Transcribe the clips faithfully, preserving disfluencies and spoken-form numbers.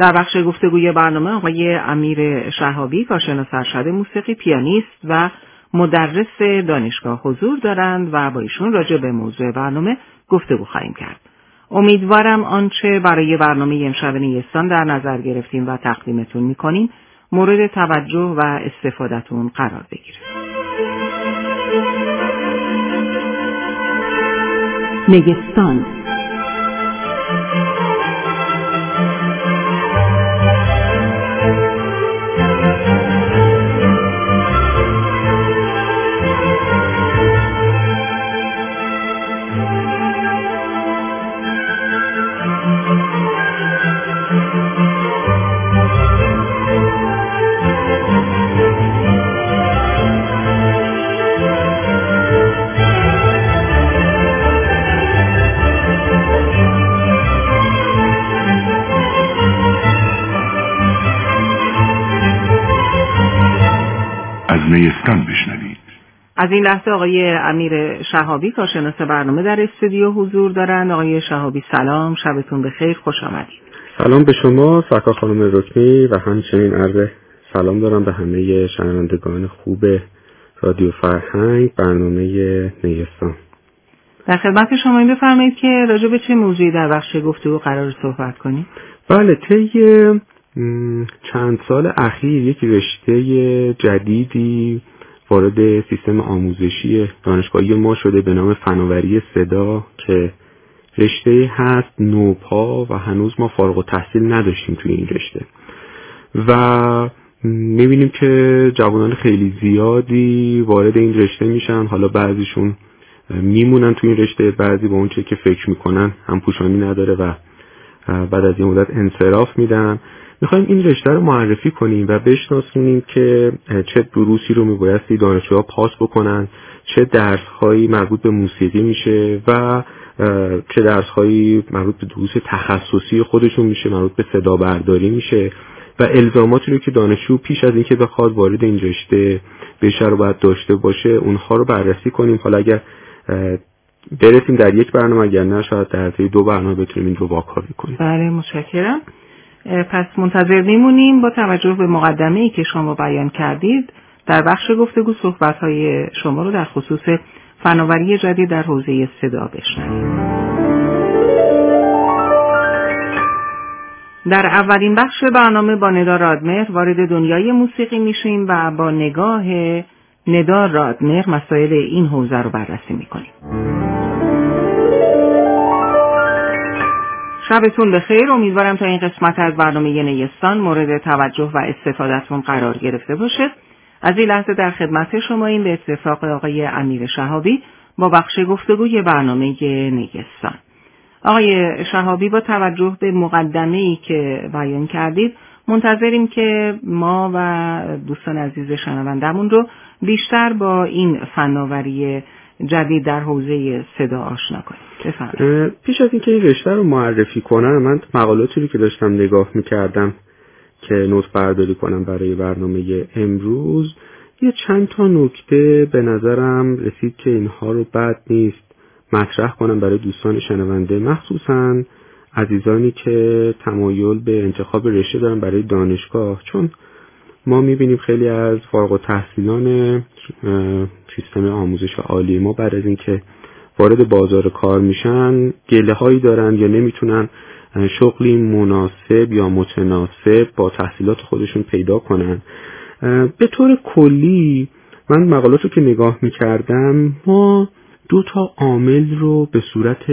در بخش گفتگوی برنامه آقای امیر شهابی کارشناس ارشد موسیقی، پیانیست و مدرس دانشگاه حضور دارند و با ایشون راجع به موضوع برنامه گفتگو خواهیم کرد. امیدوارم آنچه برای برنامه امشب نیستان در نظر گرفتیم و تقدیمتون میکنیم مورد توجه و استفادهتون قرار بگیره. نیستان نیستان بشنوید. از این لحظه آقای امیر شهابی کارشناس برنامه در استودیو حضور دارند. آقای شهابی سلام، شبتون بخیر، خوش آمدید. سلام به شما سرکار خانم رکنی و همچنین عرض سلام دارم به همه شنوندگان خوب رادیو فرهنگ برنامه نیستان. در خدمت شما. این بفرمایید که راجع به چه موضوعی در بخش گفتگو قرار صحبت کنیم؟ بله، طی چند سال اخیر یک رشته جدیدی وارد سیستم آموزشی دانشگاهی ما شده به نام فناوری صدا که رشته هست نوپا و هنوز ما فارغ التحصیل نداشتیم توی این رشته و میبینیم که جوانان خیلی زیادی وارد این رشته میشن. حالا بعضیشون میمونن توی این رشته، بعضی با اون چه که فکر میکنن هم پوشانی نداره و بعد از یه مدت انصراف میدن. میخوایم این رشته رو معرفی کنیم و بشناسونیم که چه دروسی رو میبایستی دانشجوها پاس بکنن، چه درس‌هایی مربوط به موسیقی میشه و چه درس‌هایی مربوط به دروس تخصصی خودشون میشه، مربوط به صدا برداری میشه و الزاماتی رو که دانشجو پیش از اینکه بخواد وارد این رشته بشه رو باید داشته باشه، اونها رو بررسی کنیم. حالا اگر برسیم در یک برنامه، اگر نه شاید در طی دو برنامه بتونیم این رو واکاوی کنیم. بله، متشکرم. پس منتظر میمونیم. با توجه به مقدمه‌ای که شما بیان کردید در بخش گفتگو صحبت‌های شما رو در خصوص فناوری جدید در حوزه صدا بشنویم. در اولین بخش برنامه با ندا رادمهر وارد دنیای موسیقی میشیم و با نگاه ندا رادمهر مسائل این حوزه رو بررسی میکنیم. شبتون بخیر. امیدوارم تا این قسمت از برنامه نیستان مورد توجه و استفادهتون قرار گرفته باشه. از این لحظه در خدمت شما این به اتفاق آقای امیر شهابی با بخش گفتگوی برنامه نیستان. آقای شهابی، با توجه به مقدمه‌ای که بیان کردید منتظریم که ما و دوستان عزیز شنوندمون رو بیشتر با این فناوری جدید در حوزه صدا آشنا کنیم. بفرمایید. پیش از اینکه این رشته رو معرفی کنم، من مقالاتی رو که داشتم نگاه می‌کردم که نوت برداری کنم برای برنامه امروز، یه چند تا نکته به نظرم رسید که اینها رو بد نیست مطرح کنم برای دوستان شنونده، مخصوصاً عزیزانی که تمایل به انتخاب رشته دارن برای دانشگاه، چون ما می‌بینیم خیلی از فارغ التحصیلان سیستم آموزش عالی ما بعد از اینکه وارد بازار کار میشن گله هایی دارن یا نمیتونن شغلی مناسب یا متناسب با تحصیلات خودشون پیدا کنن. به طور کلی من مقالاتو که نگاه میکردم ما دو تا عامل رو به صورت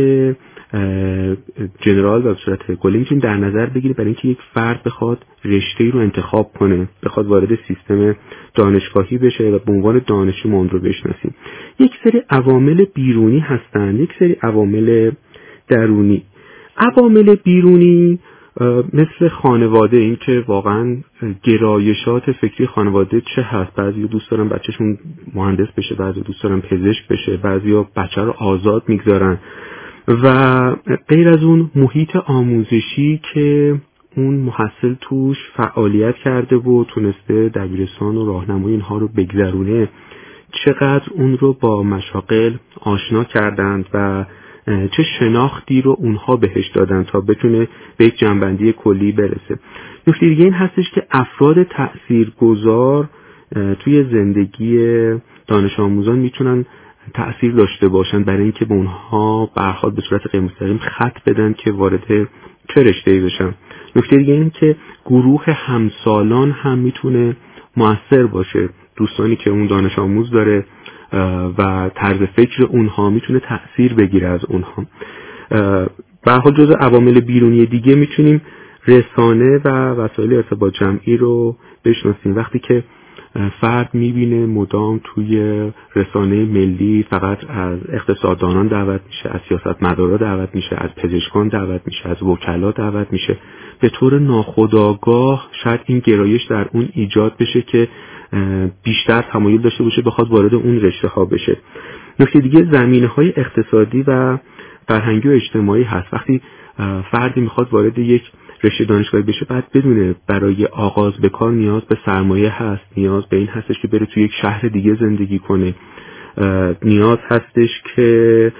جنرال و به صورت کلی میتونیم در نظر بگیریم برای اینکه یک فرد بخواد رشته‌ای رو انتخاب کنه، بخواد وارد سیستم دانشگاهی بشه و به عنوان دانشجو ما اون رو بشناسیم. یک سری عوامل بیرونی هستن، یک سری عوامل درونی. عوامل بیرونی مثل خانواده، این که واقعا گرایشات فکری خانواده چه هست. بعضی دوست دارن بچه‌شون مهندس بشه، بعضی دوست دارن پزشک بشه، بعضیا بچه رو آزاد میگذارن و غیر از اون محیط آموزشی که اون محصل توش فعالیت کرده و تونسته دبیرستان و راهنمایی اینها رو بگذرونه، چقدر اون رو با مشاغل آشنا کردند و چه شناختی رو اونها بهش دادن تا بتونه به یک جنبندی کلی برسه. نکته دیگه این هستش که افراد تأثیرگذار توی زندگی دانش آموزان میتونن تأثیر داشته باشن برای اینکه به اونها برخواد به صورت غیر مستقیم خط بدن که وارد چه رشته‌ای بشن. نکته دیگه این که گروه همسالان هم میتونه مؤثر باشه، دوستانی که اون دانش آموز داره و طرز فکر اونها میتونه تأثیر بگیره از اونها. به هر حال جزء عوامل بیرونی دیگه میتونیم رسانه و وسایل ارتباط جمعی رو بشناسیم. وقتی که فرد میبینه مدام توی رسانه ملی فقط از اقتصاددانان دعوت میشه، از سیاستمدارا دعوت میشه، از پزشکان دعوت میشه، از وکلا دعوت میشه، به طور ناخودآگاه شاید این گرایش در اون ایجاد بشه که بیشتر تمایل داشته باشه بخواد وارد اون رشته ها بشه. نکته دیگه زمینه‌های اقتصادی و فرهنگی و اجتماعی هست. وقتی فردی میخواد وارد یک رشته دانشگاهی بشه بعد بدونه برای آغاز به کار نیاز به سرمایه هست، نیاز به این هستش که بره توی یک شهر دیگه زندگی کنه، نیاز هستش که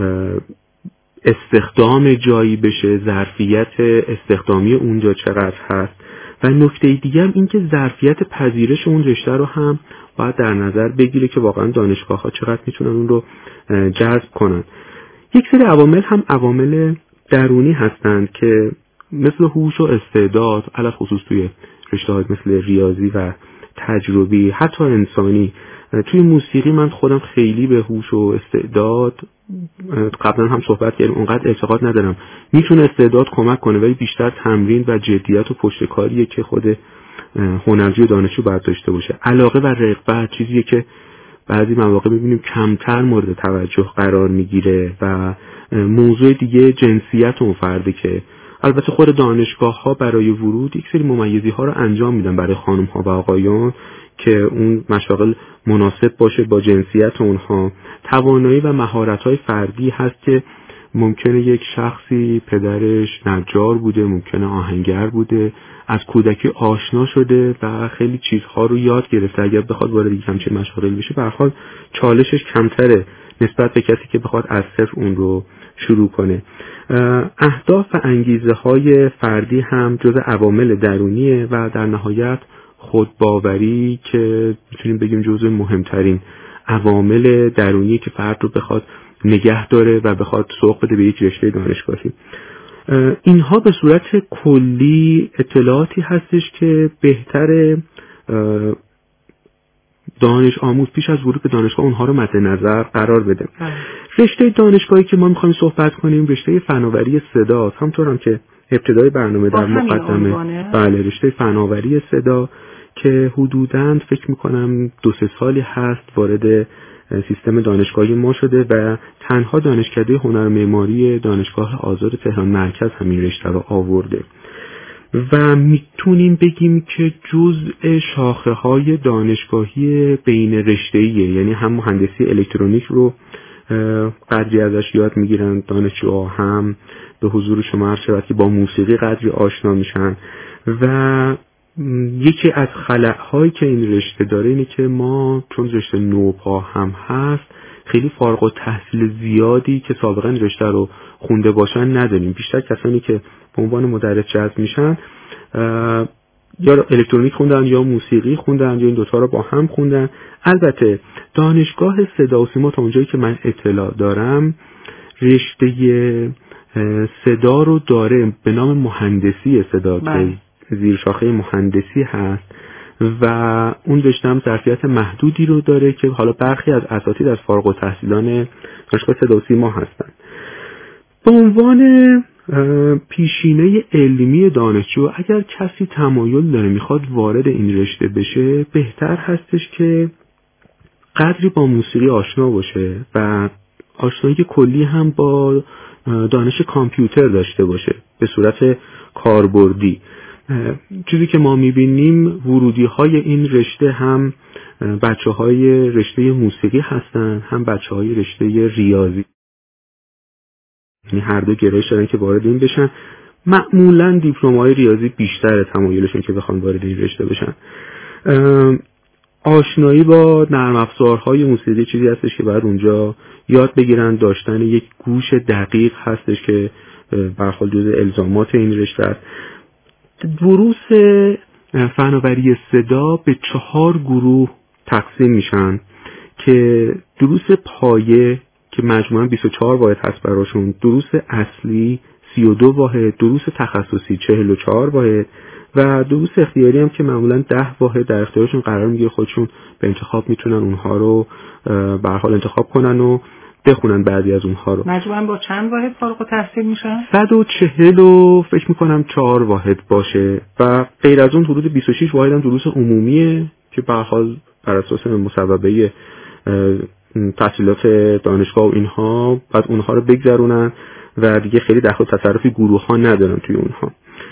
استخدام جایی بشه، ظرفیت استخدامی اونجا چقدر هست. و نکته دیگه هم این که ظرفیت پذیرش اون رشته رو هم باید در نظر بگیره که واقعا دانشگاه ها چقدر میتونن اون رو جذب کنن. یک سری عوامل هم عوامل درونی هستند که مثل هوش و استعداد، علاوه خصوص توی رشته‌های مثل ریاضی و تجربی، حتی انسانی. توی موسیقی من خودم خیلی به هوش و استعداد قبلا هم صحبت کردیم اونقدر اعتقاد ندارم. میتونه استعداد کمک کنه ولی بیشتر تمرین و جدیت و پشتکاریه که خود هنرجو و دانشجو باید داشته باشه. علاقه و رغبت چیزیه که بعضی مواقع میبینیم کمتر مورد توجه قرار میگیره و موضوع دیگه جنسیت اون فرده که البته خود دانشگاه ها برای ورود یک سری ممیزی ها رو انجام میدن برای خانم ها و آقایان که اون مشاغل مناسب باشه با جنسیت اونها. توانایی و مهارت های فردی هست که ممکنه یک شخصی پدرش نجار بوده، ممکنه آهنگر بوده، از کودکی آشنا شده و خیلی چیزها رو یاد گرفته. اگر بخواد وارد یک همچین مشاغل بشه به هر حال چالشش کمتره نسبت به کسی که بخواد از صفر اون رو شروع کنه. اهداف و انگیزه های فردی هم جز عوامل درونیه و در نهایت خودباوری که میتونیم بگیم جزء مهمترین عوامل درونی که فرد رو بخواد نگه داره و بخواد سوق بده به یک رشته دانشگاهی. اینها به صورت کلی اطلاعاتی هستش که بهتره دانش آموز پیش از ورود به دانشگاه اونها رو مد نظر قرار بده. رشته دانشگاهی که ما میخوایم صحبت کنیم رشته فناوری صدا، همونطور هم که ابتدای برنامه در مقدمه بله رشته فناوری صدا که حدوداً فکر میکنم دو سه سالی هست وارد سیستم دانشگاهی ما شده و تنها دانشکده هنر معماری دانشگاه آزاد تهران مرکز همین رشته رو آورده و میتونیم بگیم که جزء شاخه های دانشگاهی بین رشته‌ایه. یعنی هم مهندسی الکترونیک رو قدری ازش یاد میگیرن دانشجوها، هم به حضور شما عرض شود که با موسیقی قدری آشنا میشن و یکی از خلأهایی که این رشته داره اینه که ما چون رشته نوپا هم هست خیلی فارغ التحصیل زیادی که سابقا رشته رو خونده باشن نداریم. بیشتر کسانی که به عنوان مدرس جذب میشن یا الکترونیک خوندن یا موسیقی خوندن یا این دوتا رو با هم خوندن. البته دانشگاه صدا و سیما تا اونجایی که من اطلاع دارم رشته صدا رو داره به نام مهندسی صدا که زیر شاخه مهندسی هست و اون رشته هم ظرفیت محدودی رو داره که حالا برخی از اساتید از فارغ التحصیلان دانشگاه صدا و سیما هستن. به عنوان پیشینه علمی دانشجو اگر کسی تمایل داره میخواد وارد این رشته بشه بهتر هستش که قدری با موسیقی آشنا باشه و آشنایی کلی هم با دانش کامپیوتر داشته باشه به صورت کاربردی. چیزی که ما میبینیم ورودی های این رشته هم بچه های رشته موسیقی هستن هم بچه های رشته ریاضی، یعنی هر دو گرایش دارن که وارد این بشن. معمولا دیپلم‌های ریاضی بیشتر تمایلشون که بخوان وارد این رشته بشن. آشنایی با نرم افزارهای موسیقی چیزی هستش که باید اونجا یاد بگیرن. داشتن یک گوش دقیق هستش که به هر حال جزء الزامات این رشته است. دروس فناوری صدا به چهار گروه تقسیم میشن که دروس پایه که مجموعاً بیست و چهار واحد هست براشون، دروس اصلی سی و دو واحد، دروس تخصصی چهل و چهار واحد و دروس اختیاری هم که معمولاً ده واحد در اختیارشون قرار میگیره. خودشون به انتخاب میتونن اونها رو به هر حال انتخاب کنن و بخونن بعضی از اونها رو. مجموعاً با چند واحد فارغ التحصیل میشن؟ صد و چهل و فکر میکنم چهار واحد باشه و غیر از اون حدود بیست و شش واحد هم دروس عمومیه که به هر حال بر اساس مصوبه تحصیلات دانشگاه و اینها بعد اونها رو بگذرونن و دیگه خیلی دخل و تصرفی گروه ها ندارن توی اونها.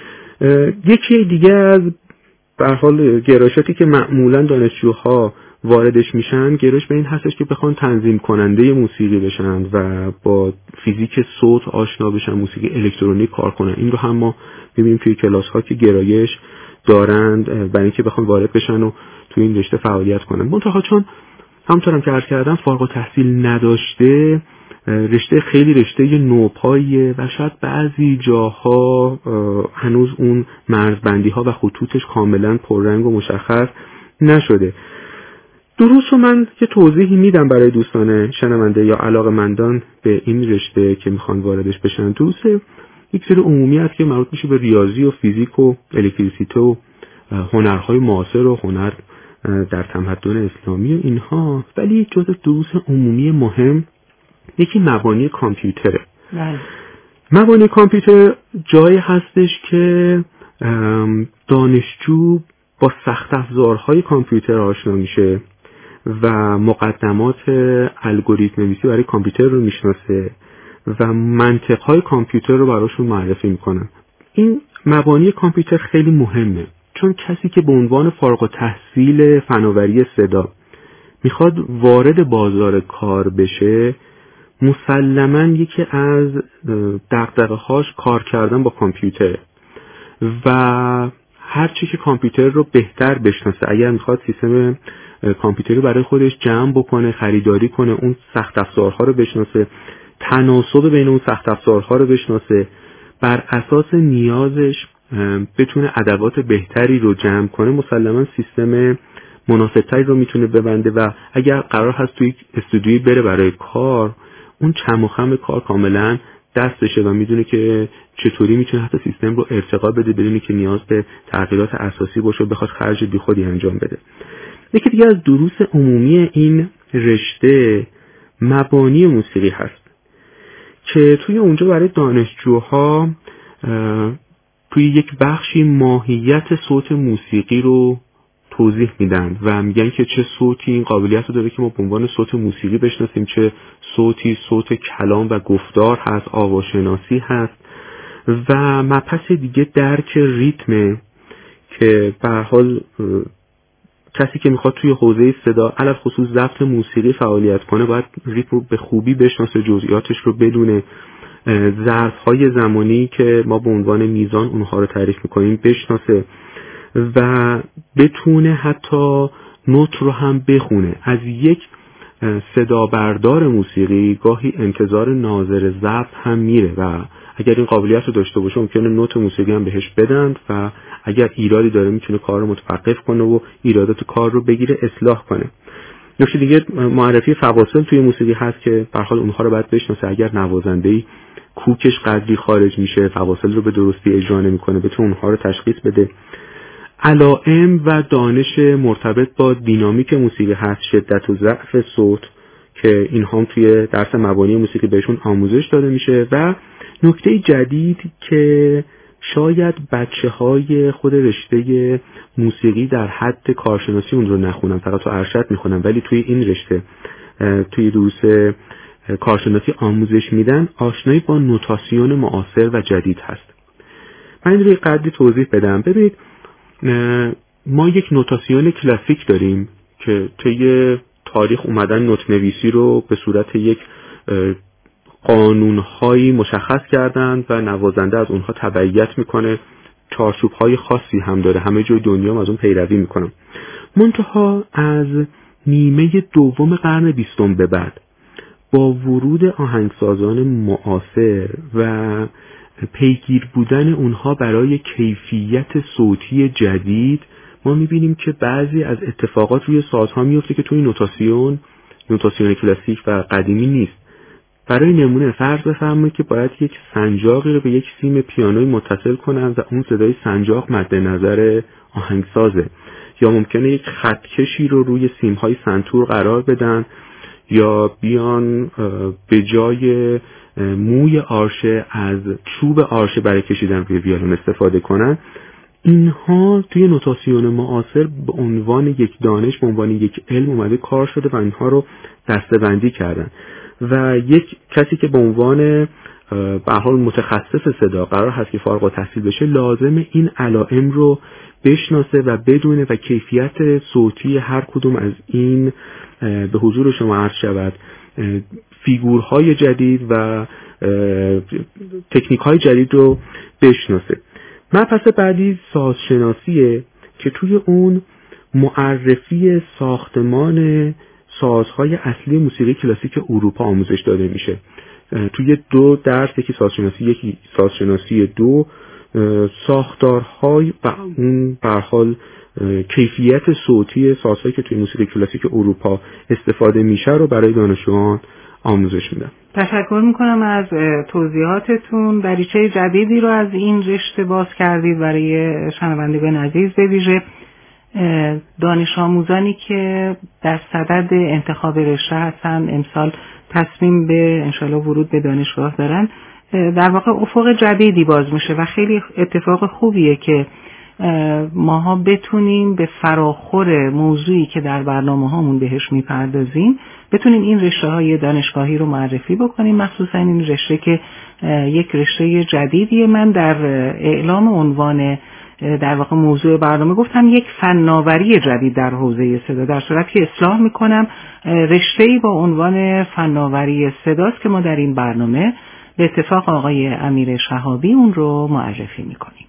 یکی دیگه از به هر حال گرایشاتی که معمولا دانشجوها واردش میشن، گرایش به این هستش که بخوان تنظیم کننده موسیقی بشن و با فیزیک صوت آشنا بشن، موسیقی الکترونیک کار کنن. این رو هم ما ببینیم توی کلاس ها که گرایش دارند برای اینکه بخوان وارد بشن و توی این رشته فعالیت کنن. منتها چون همونطورم که عرض کردم فارغ التحصیل نداشته، رشته خیلی رشته نوپاییه و شاید بعضی جاها هنوز اون مرزبندی ها و خطوطش کاملا پررنگ و مشخص نشده. دروس رو من یه توضیحی میدم برای دوستان شنونده یا علاقه‌مندان به این رشته که میخوان واردش بشن. دروس یک سری عمومی است که مربوط میشه به ریاضی و فیزیک و الکتریسیته و هنرهای معاصر و هنر در تمدن اسلامی و اینها، ولی جزء دروس عمومی مهم یکی مبانی کامپیوتره. بله. مبانی کامپیوتر جایی هستش که دانشجو با سخت افزارهای کامپیوتر آشنا میشه و مقدمات الگوریتم نویسی برای کامپیوتر رو میشناسه و منطقهای کامپیوتر رو براشون معرفی میکنن. این مبانی کامپیوتر خیلی مهمه، چون کسی که به عنوان فارغ التحصیل فناوری صدا میخواد وارد بازار کار بشه، مسلماً یکی از دغدغه‌هاش کار کردن با کامپیوتره و هر چی که کامپیوتر رو بهتر بشناسه، اگر میخواد سیستم کامپیوتری برای خودش جمع بکنه، خریداری کنه، اون سخت افزارها رو بشناسه، تناسب بین اون سخت افزارها رو بشناسه، بر اساس نیازش بتونه ادوات بهتری رو جمع کنه، مسلماً سیستم مناسبتری رو میتونه ببنده و اگر قرار هست توی استودیویی بره برای کار، اون چم و خم کار کاملا دستشه و میدونه که چطوری میتونه حتی سیستم رو ارتقا بده بدونی که نیاز به تغییرات اساسی باشه و بخواد خرج بیخودی انجام بده. یکی دیگه از دروس عمومی این رشته مبانی موسیقی هست که توی اونجا برای دانشجوها توی یک بخشی ماهیت صوت موسیقی رو توضیح میدن و میگن که چه صوتی این قابلیت رو داره که ما به عنوان صوت موسیقی بشناسیم، چه صوتی صوت کلام و گفتار هست، آواشناسی هست و مبحث دیگه درک ریتمه که به هر حال کسی که میخواد توی حوزه صدا علل خصوص ضبط موسیقی فعالیت کنه باید ریتم رو به خوبی بشناسه، جزئیاتش رو بدونه، ظرف‌های زمانی که ما به عنوان میزان اونها رو تعریف میکنیم بشناسه و بتونه حتی نوت رو هم بخونه. از یک صدا بردار موسیقی گاهی انتظار ناظر ضبط هم میره و اگر این قابلیت رو داشته باشه ممکنه نوت موسیقی هم بهش بدن و اگر ایرادی داره میتونه کار رو متوقف کنه و ایرادات کار رو بگیره اصلاح کنه. نکته دیگه معرفی فواصل توی موسیقی هست که به هر حال اونها رو باید بشناسه. اگر نوازنده‌ای کوکش قدری خارج میشه، فواصل رو به درستی اجرا نمی‌کنه، بتونه اونها رو تشخیص بده. علائم و دانش مرتبط با دینامیک موسیقی هست، شدت و ضعف صوت که این هم توی درس مبانی موسیقی بهشون آموزش داده میشه. و نکته جدید که شاید بچه های خود رشته موسیقی در حد کارشناسی اون رو نخونن، فقط تو ارشد میخونن، ولی توی این رشته توی دروس کارشناسی آموزش میدن، آشنایی با نوتاسیون معاصر و جدید هست. من این رو یه قدری توضیح بدم. ببینید ما یک نوتاسیون کلاسیک داریم که طی تاریخ اومدن نوت نویسی رو به صورت یک قانونهایی مشخص کردن و نوازنده از اونها تبعیت میکنه، چارچوبهای خاصی هم داره، همه جای دنیا هم از اون پیروی میکنن. منتها از نیمه دوم قرن بیستم به بعد با ورود آهنگسازان معاصر و پیگیر بودن اونها برای کیفیت صوتی جدید، ما میبینیم که بعضی از اتفاقات روی سازها میفته که توی نوتاسیون نوتاسیون کلاسیک و قدیمی نیست. برای نمونه فرض بفرمایید که باید یک سنجاقی رو به یک سیم پیانوی متصل کنن و اون صدای سنجاق مد نظر آهنگسازه، یا ممکنه یک خطکشی رو روی سیم‌های سنتور قرار بدن، یا بیان به جای موی آرشه از چوب آرشه برای کشیدن روی ویولون استفاده کنن. اینها توی نوتاسیون معاصر به عنوان یک دانش، به عنوان یک علم اومده کار شده و اینها رو دسته‌بندی کردن و یک کسی که به عنوان به هر حال متخصص صدا قرار هست که فارغ التحصیل بشه، لازم این علائم رو بشناسه و بدونه و کیفیت صوتی هر کدوم از این به حضور شما عرض شود فیگورهای جدید و تکنیک‌های جدید رو بشناسه. مبحث بعدی سازشناسیه که توی اون معرفی ساختمان سازهای اصلی موسیقی کلاسیک اروپا آموزش داده میشه. توی دو درس، یکی سازشناسی یکی سازشناسی دو، ساختارهای و اون به هر حال کیفیت صوتی سازهایی که توی موسیقی کلاسیک اروپا استفاده میشه رو برای دانشجویان آموزش میدن. تشکر میکنم از توضیحاتتون. دریچه جدیدی رو از این رشته باز کردید برای شنوندگان عزیز، به ویژه دانش آموزانی که در صدد انتخاب رشته هستن، امسال تصمیم به انشالله ورود به دانشگاه دارن. در واقع افق جدیدی باز میشه و خیلی اتفاق خوبیه که ماها بتونیم به فراخور موضوعی که در برنامه هامون بهش میپردازیم بتونیم این رشته های دانشگاهی رو معرفی بکنیم، مخصوصا این رشته که یک رشته جدیدیه. من در اعلام عنوان در واقع موضوع برنامه گفتم یک فناوری جدید در حوزه صدا، در صورتی که اصلاح میکنم رشته‌ای با عنوان فناوری صداست که ما در این برنامه به اتفاق آقای امیر شهابی اون رو معرفی میکنیم.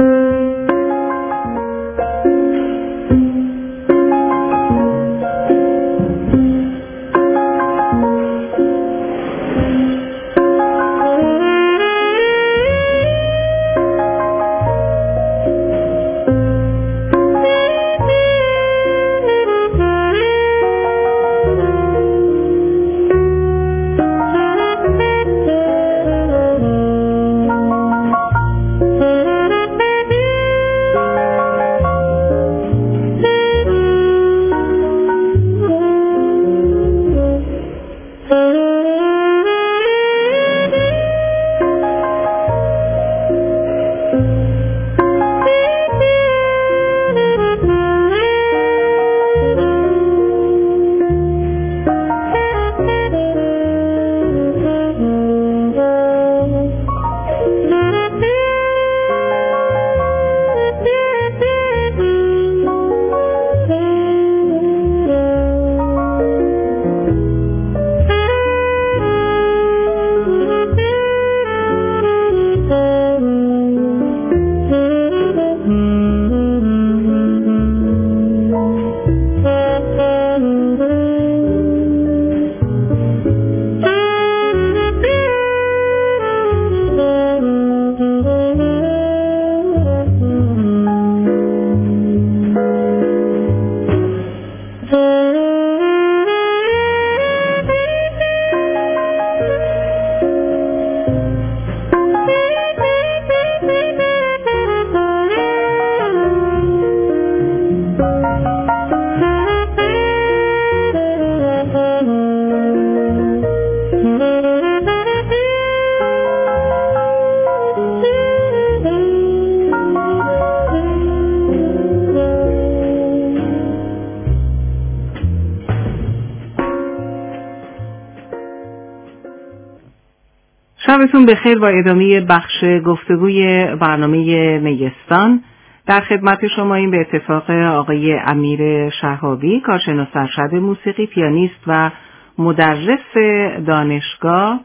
شبتون بخیر. با ادامه بخش گفتگوی برنامه نیستان در خدمت شما این به اتفاق آقای امیر شهابی، کارشناس ارشد موسیقی، پیانیست و مدرس دانشگاه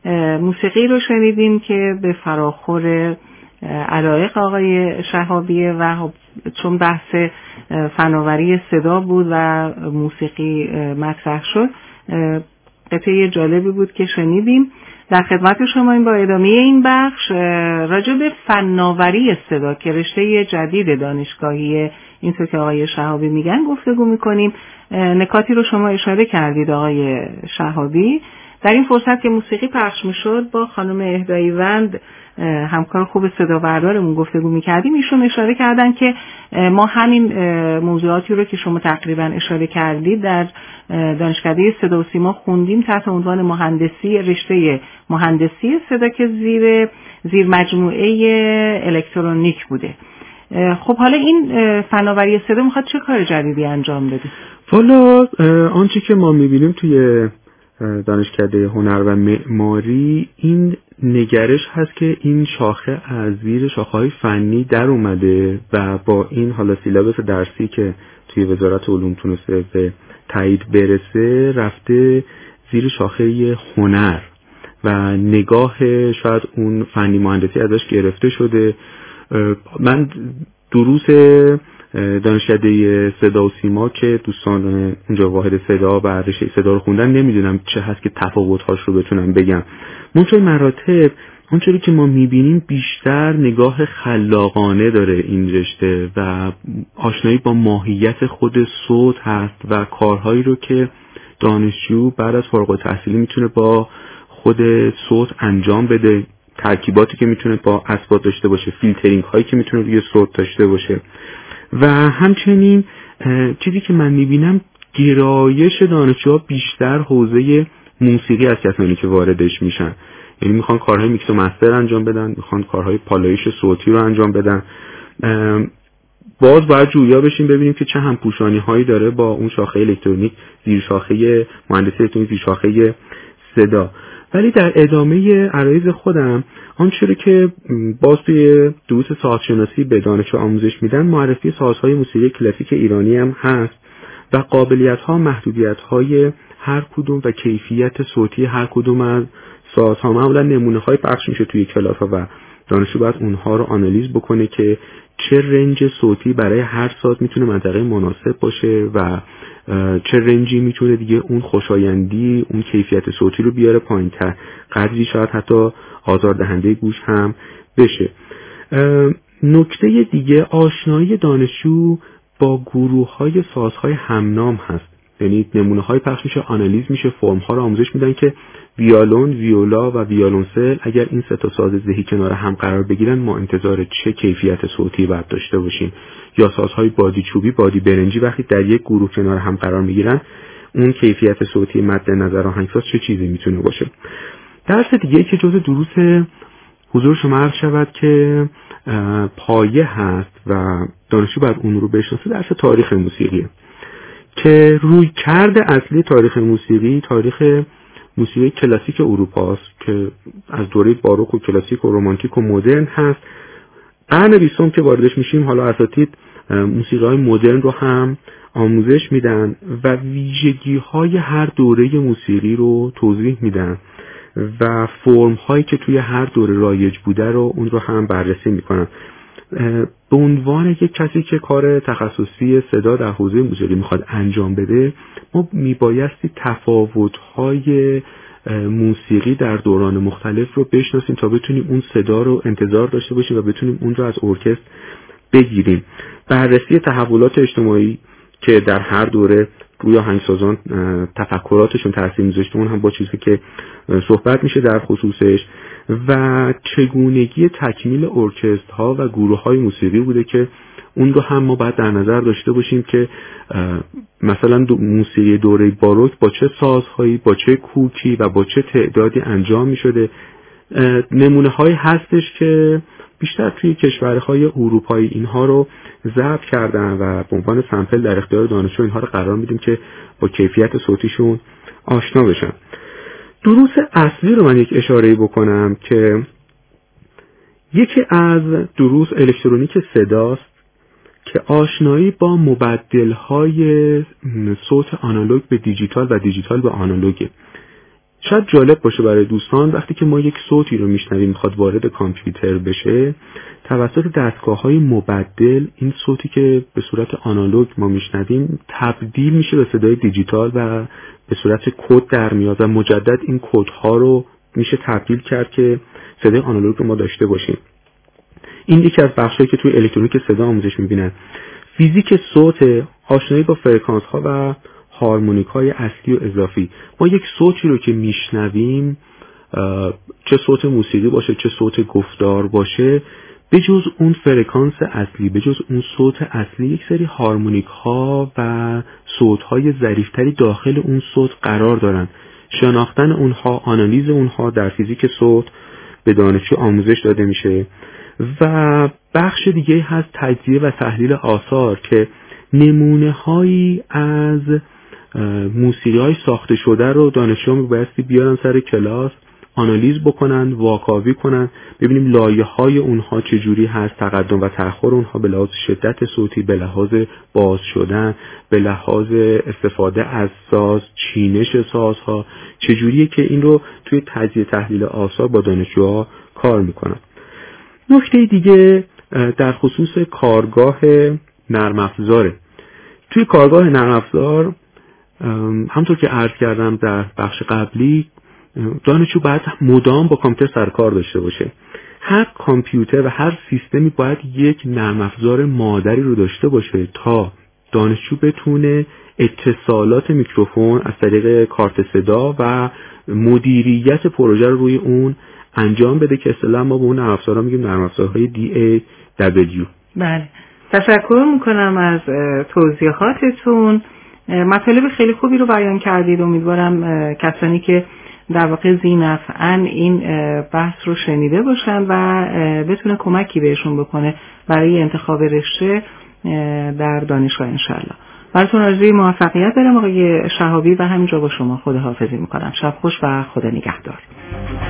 موسیقی رو شنیدیم که به فراخور علایق آقای شهابیه و چون بحث فناوری صدا بود و موسیقی مطرح شد. قطعه جالبی بود که شنیدیم. در خدمت شما این با ادامه این بخش راجع به فناوری صدا که رشته جدید دانشگاهی اینطور که آقای شهابی میگن گفتگو میکنیم. نکاتی رو شما اشاره کردید آقای شهابی. در این فرصت که موسیقی پخش میشد با خانم اهداییوند همکار خوب صدا بردارمون گفتگو میکردیم. ایشون اشاره کردن که ما همین موضوعاتی رو که شما تقریبا اشاره کردید در دانشکده صدا و سیما خوندیم تحت عنوان مهندسی، رشته مهندسی صدا که زیر زیر مجموعه الکترونیک بوده. خب حالا این فناوری صدا میخواد چه کار جدیدی انجام بده؟ والا آنچه که ما میبینیم توی دانشکده هنر و معماری این نگرش هست که این شاخه از زیر شاخه‌های فنی در اومده و با این حالا سیلابس درسی که توی وزارت علوم تونسته به تایید برسه رفته زیر شاخه هنر و نگاه شاید اون فنی مهندسی ازش گرفته شده. من دروس دانشکده صدا و سیما که دوستان اونجا واحد صدا و رشته صدا رو خوندن نمیدونم چه هست که تفاوت‌هاش رو بتونم بگم. منتهای مراتب اونجوری که ما میبینیم بیشتر نگاه خلاقانه داره این رشته و آشنایی با ماهیت خود صوت هست و کارهایی رو که دانشجو بعد از فارغ التحصیلی میتونه با خود صوت انجام بده، ترکیباتی که میتونه با اسباب داشته باشه، فیلترینگ هایی که میتونه روی صوت داشته باشه و همچنین چیزی که من میبینم گرایش دانشجوها بیشتر حوزه موسیقی از کسانی که واردش میشن، یعنی میخوان کارهای میکس و مستر انجام بدن، میخوان کارهای پالایش صوتی رو انجام بدن. باز باید جویا بشیم ببینیم که چه همپوشانی هایی داره با اون شاخه الکترونیک زیر شاخه مهندسی الکترونیک زیر شاخه صدا. ولی در ادامه عرایض خودم آنچه که باز توی دروس سازشناسی به دانشجو آموزش میدن معرفی سازهای موسیقی کلاسیک ایرانی هم هست و قابلیت ها محدودیت های هر کدوم و کیفیت صوتی هر کدوم از سازها. معمولا نمونه های پخش میشه توی کلاس ها و دانشجو باید اونها رو آنالیز بکنه که چه رنج صوتی برای هر ساز میتونه منطقه مناسب باشه و چه رنجی میتونه دیگه اون خوشایندی اون کیفیت صوتی رو بیاره پایین‌تر، قدری شاید حتی آزاردهنده گوش هم بشه. نکته دیگه آشنایی دانشجو با گروه‌های سازهای همنام هست، یعنی نمونه‌های پخش میشه، آنالیز میشه، فرم‌ها رو آموزش میدن که ویولون، ویولا و ویولنسل اگر این سه تا ساز ذهی کنار هم قرار بگیرن ما انتظار چه کیفیت صوتی باید داشته باشیم، یا سازهای بادی چوبی، بادی برنجی وقتی در یک گروه کنار هم قرار میگیرن اون کیفیت صوتی مد نظر آهنگساز چه چیزی میتونه باشه. درس دیگه که جزء دروس حضور شما عرض شود که پایه هست و دانشجو باید اون رو بشناسه، درس تاریخ موسیقیه که روی کرد اصلی تاریخ موسیقی تاریخ موسیقی کلاسیک اروپا است که از دوره باروک و کلاسیک و رمانتیک و مدرن هست. قرن بیستم که واردش میشیم حالا اساتید موسیقی های مدرن رو هم آموزش میدن و ویژگی های هر دوره موسیقی رو توضیح میدن و فرم هایی که توی هر دوره رایج بوده رو اون رو هم بررسی میکنن. به عنوان یک کسی که کار تخصصی صدا در حوزه موسیقی میخواد انجام بده ما میبایستی تفاوت‌های موسیقی در دوران مختلف رو بشناسیم تا بتونیم اون صدا رو انتظار داشته باشیم و بتونیم اون رو از ارکستر بگیریم. بررسی تحولات اجتماعی که در هر دوره روی آهنگسازان تفکراتشون تاثیر میذاشته اون هم با چیزی که صحبت میشه در خصوصش و چگونگی تکمیل ارکسترها و گروه‌های موسیقی بوده که اون رو هم ما باید در نظر داشته باشیم که مثلا دو موسیقی دوره باروک با چه سازهایی، با چه کوکی و با چه تعدادی انجام میشده. نمونه های هستش که بیشتر توی کشورهای اروپایی اینها رو ضبط کردن و به عنوان سمپل در اختیار دانشجو اینها رو قرار میدیم که با کیفیت صوتیشون آشنا بشن. دروس اصلی رو من یک اشاره‌ای بکنم که یکی از دروس الکترونیک صداست که آشنایی با مبدل‌های صوت آنالوگ به دیجیتال و دیجیتال به آنالوگه. شاید جالب باشه برای دوستان وقتی که ما یک صوتی رو میشنویم میخواد وارد کامپیوتر بشه، توسط دستگاه‌های مبدل این صوتی که به صورت آنالوگ ما میشنویم تبدیل میشه به صدای دیجیتال و به صورت کد در میاد و مجدد این کدها رو میشه تبدیل کرد که صدای آنالوگ رو ما داشته باشیم. این یکی از بخشایی که توی الکترونیک صدا آموزش میبینن. فیزیک صوت، آشنایی با فرکانس ها و هارمونیک های اصلی و اضافی. ما یک صوتی رو که میشنویم، چه صوت موسیقی باشه چه صوت گفتار باشه، به جز اون فرکانس اصلی، به جز اون صوت اصلی، یک سری هارمونیک ها و صوت های ظریفتری داخل اون صوت قرار دارن. شناختن اونها، آنالیز اونها در فیزیک صوت به دانشجو آموزش داده میشه. و بخش دیگه هست تجزیه و تحلیل آثار که نمونه هایی از موسیقی های ساخته شده رو دانشجو بایستی بیارن سر کلاس، آنالیز بکنن، واکاوی کنن، ببینیم لایه های اونها چجوری هست، تقدم و تأخر اونها به لحاظ شدت صوتی، به لحاظ باز شدن، به لحاظ استفاده از ساز، چینش سازها چجوریه که این رو توی تجزیه تحلیل آثار با دانشجوها کار میکنن. نکته دیگه در خصوص کارگاه نرم افزاره. توی کارگاه نرم افزار همونطور که عرض کردم در بخش قبلی، دانشجو باید مدام با کامپیوتر سر کار داشته باشه. هر کامپیوتر و هر سیستمی باید یک نرم افزار مادری رو داشته باشه تا دانشجو بتونه اتصالات میکروفون از طریق کارت صدا و مدیریت پروژه رو روی اون انجام بده که اصطلاحاً ما به اون نرم افزارها میگیم نرم افزارهای دی ای دبلیو. بله، تشکر میکنم از توضیحاتتون. مطالب خیلی خوبی رو بیان کردید. امیدوارم کسانی که در واقع ذی‌نفعاً این بحث رو شنیده باشن و بتونه کمکی بهشون بکنه برای انتخاب رشته در دانشگاه انشالله. براتون آرزوی موفقیت دارم آقای شهابی و همینجا با شما خداحافظی میکنم. شب خوش و خدا نگهدار.